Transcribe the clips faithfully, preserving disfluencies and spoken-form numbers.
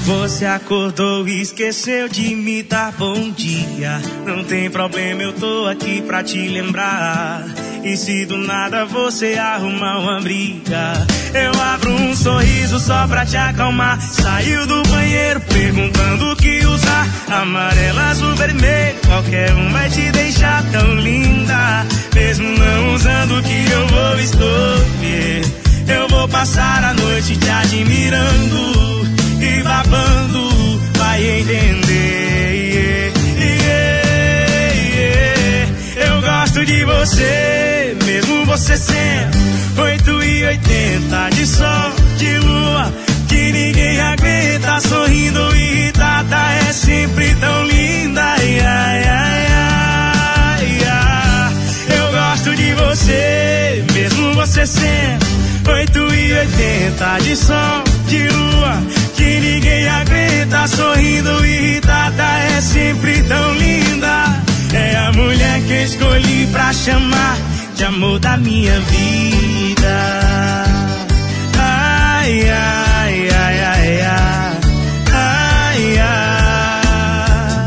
Você acordou e esqueceu de me dar bom dia. Não tem problema, eu tô aqui pra te lembrar. E se do nada você arrumar uma briga, eu abro um sorriso só pra te acalmar. Saiu do banheiro perguntando o que usar. Amarelo, azul, vermelho, qualquer um vai te deixar tão linda. Mesmo não usando o que eu vou escolher, eu vou passar a noite te admirando e babando, vai entender. Yeah, yeah, yeah. Eu gosto de você, mesmo você sendo oito e oitenta de sol, de lua, que ninguém aguenta. Sorrindo irritada, é sempre tão linda. Yeah, yeah, yeah, yeah. Eu gosto de você, mesmo você sendo oito e oitenta de sol, de lua, que ninguém aguenta. Sorrindo irritada, é sempre tão linda. É a mulher que eu escolhi pra chamar de amor da minha vida. Ai, ai, ai, ai, ai, ai, ai.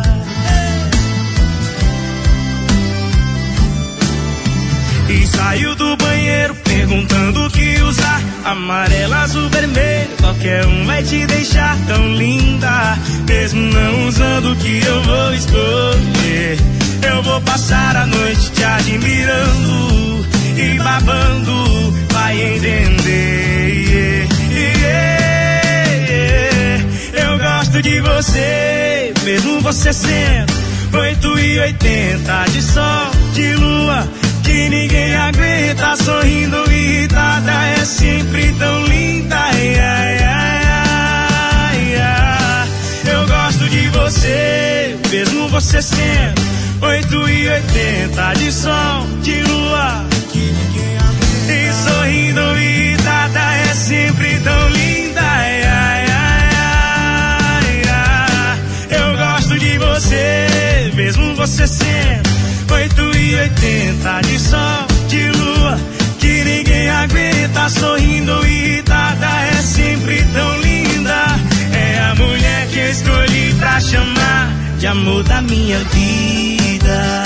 E saiu do banheiro perguntando o que usar. Amarelo, azul, vermelho, qualquer um vai te deixar tão linda. Mesmo não usando o que eu vou escolher, eu vou passar a noite te admirando e babando, vai entender. Yeah, yeah, yeah. Eu gosto de você, mesmo você sendo oito e oitenta de sol, de lua, que ninguém aguenta. Sorrindo irritada, é sempre tão linda. Yeah, yeah, yeah. Eu gosto de você, mesmo você sendo oito e oitenta de sol, de lua, que ninguém aguenta. E sorrindo irritada, é sempre tão linda. Yeah, yeah, yeah. Eu gosto de você, mesmo você sendo oito e oitenta de sol, de lua, que ninguém aguenta. Sorrindo irritada, é sempre tão linda. É a mulher que eu escolhi pra chamar de amor da minha vida.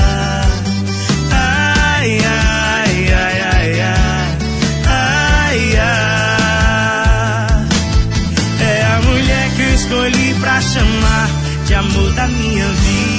Ai, ai, ai, ai, ai, ai, ai. É a mulher que eu escolhi pra chamar de amor da minha vida.